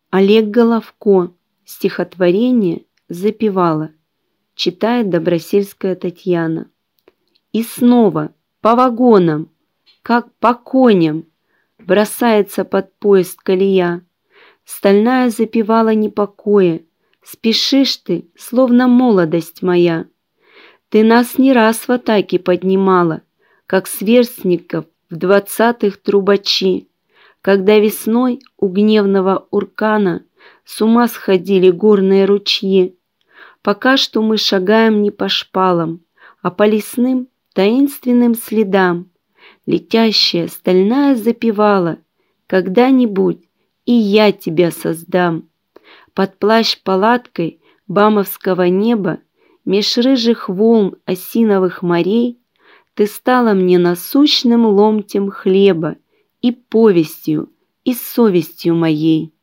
Олег Головко стихотворение запевала, читает Добросельская Татьяна. И снова по вагонам, как по коням, бросается под поезд колея. Стальная запевала непокоя, спешишь ты, словно молодость моя. Ты нас не раз в атаке поднимала, как сверстников в 20-х трубачи, когда весной у гневного уркана с ума сходили горные ручьи. Пока что мы шагаем не по шпалам, а по лесным таинственным следам. Летящая стальная запевала, когда-нибудь и я тебя создам. Под плащ-палаткой бамовского неба, меж рыжих волн осиновых морей, ты стала мне насущным ломтем хлеба и повестью, и совестью моей.